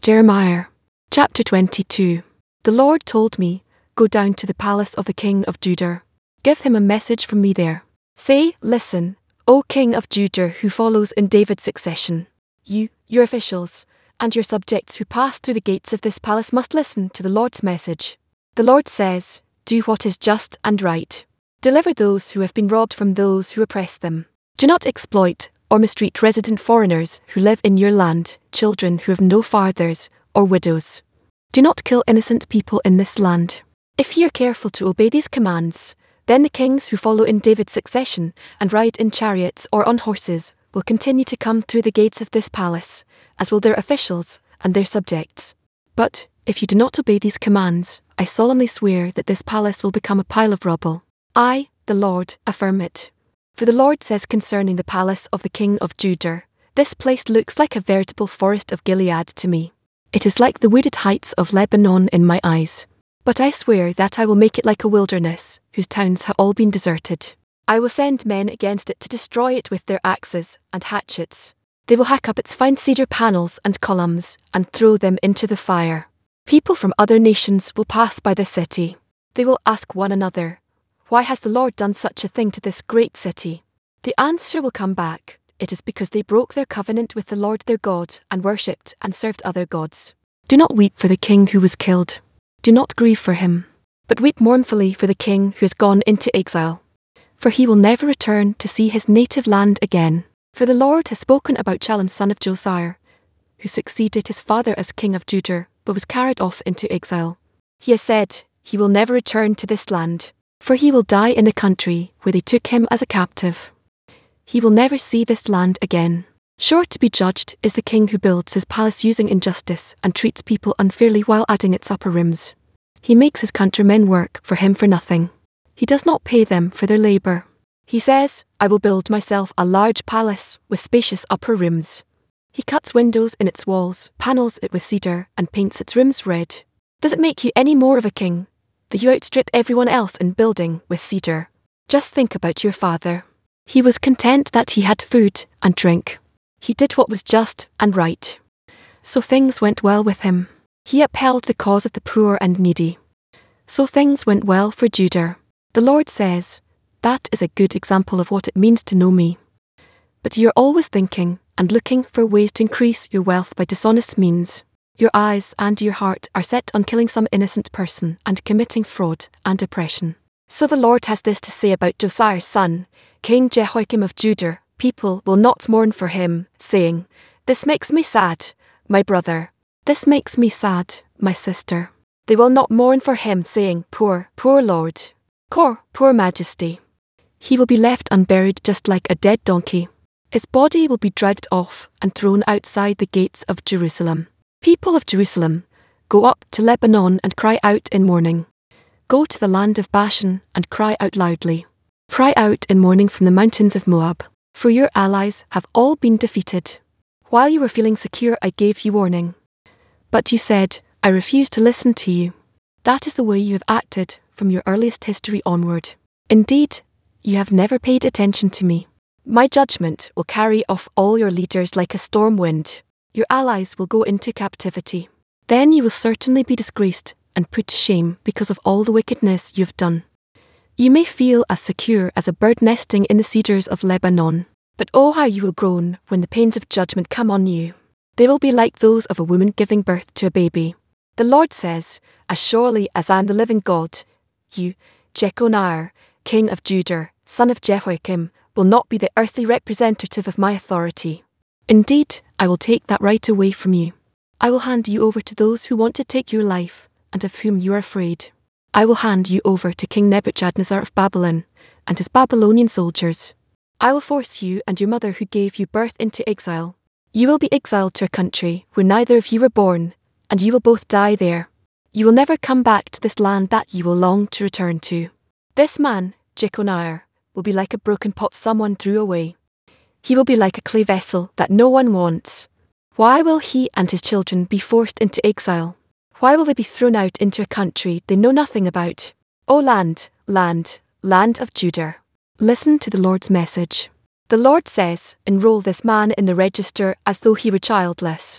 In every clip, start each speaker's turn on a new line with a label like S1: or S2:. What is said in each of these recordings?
S1: Jeremiah. Chapter 22. The Lord told me, "Go down to the palace of the king of Judah. Give him a message from me there. Say, listen, O king of Judah who follows in David's succession. You, your officials, and your subjects who pass through the gates of this palace must listen to the Lord's message. The Lord says, do what is just and right. Deliver those who have been robbed from those who oppress them. Do not exploit or mistreat resident foreigners who live in your land, children who have no fathers, or widows. Do not kill innocent people in this land. If you are careful to obey these commands, then the kings who follow in David's succession and ride in chariots or on horses will continue to come through the gates of this palace, as will their officials and their subjects. But if you do not obey these commands, I solemnly swear that this palace will become a pile of rubble. I, the Lord, affirm it. For the Lord says concerning the palace of the king of Judah, this place looks like a veritable forest of Gilead to me. It is like the wooded heights of Lebanon in my eyes. But I swear that I will make it like a wilderness, whose towns have all been deserted. I will send men against it to destroy it with their axes and hatchets. They will hack up its fine cedar panels and columns and throw them into the fire. People from other nations will pass by this city. They will ask one another, why has the Lord done such a thing to this great city? The answer will come back, it is because they broke their covenant with the Lord their God and worshipped and served other gods. Do not weep for the king who was killed. Do not grieve for him, but weep mournfully for the king who has gone into exile. For he will never return to see his native land again. For the Lord has spoken about Shallum son of Josiah, who succeeded his father as king of Judah, but was carried off into exile. He has said, he will never return to this land, for he will die in the country where they took him as a captive. He will never see this land again. Sure to be judged is the king who builds his palace using injustice and treats people unfairly while adding its upper rooms. He makes his countrymen work for him for nothing. He does not pay them for their labor. He says, I will build myself a large palace with spacious upper rooms. He cuts windows in its walls, panels it with cedar, and paints its rooms red. Does it make you any more of a king that you outstrip everyone else in building with cedar? Just think about your father. He was content that he had food and drink. He did what was just and right. So things went well with him. He upheld the cause of the poor and needy. So things went well for Judah. The Lord says, that is a good example of what it means to know me. But you're always thinking and looking for ways to increase your wealth by dishonest means. Your eyes and your heart are set on killing some innocent person and committing fraud and oppression. So the Lord has this to say about Josiah's son, King Jehoiakim of Judah. People will not mourn for him, saying, this makes me sad, my brother. This makes me sad, my sister. They will not mourn for him, saying, poor, poor Lord. Poor Majesty. He will be left unburied just like a dead donkey. His body will be dragged off and thrown outside the gates of Jerusalem. People of Jerusalem, go up to Lebanon and cry out in mourning. Go to the land of Bashan and cry out loudly. Cry out in mourning from the mountains of Moab, for your allies have all been defeated. While you were feeling secure, I gave you warning. But you said, I refuse to listen to you. That is the way you have acted from your earliest history onward. Indeed, you have never paid attention to me. My judgment will carry off all your leaders like a storm wind. Your allies will go into captivity. Then you will certainly be disgraced and put to shame because of all the wickedness you have done. You may feel as secure as a bird nesting in the cedars of Lebanon, but oh how you will groan when the pains of judgment come on you. They will be like those of a woman giving birth to a baby. The Lord says, as surely as I am the living God, you, Jeconiah, king of Judah, son of Jehoiakim, will not be the earthly representative of my authority. Indeed, I will take that right away from you. I will hand you over to those who want to take your life, and of whom you are afraid. I will hand you over to King Nebuchadnezzar of Babylon, and his Babylonian soldiers. I will force you and your mother who gave you birth into exile. You will be exiled to a country where neither of you were born, and you will both die there. You will never come back to this land that you will long to return to. This man, Jeconiah, will be like a broken pot someone threw away. He will be like a clay vessel that no one wants. Why will he and his children be forced into exile? Why will they be thrown out into a country they know nothing about? O land, land, land of Judah, listen to the Lord's message. The Lord says, enroll this man in the register as though he were childless.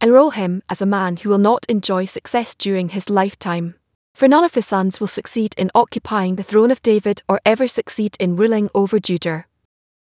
S1: Enroll him as a man who will not enjoy success during his lifetime. For none of his sons will succeed in occupying the throne of David or ever succeed in ruling over Judah.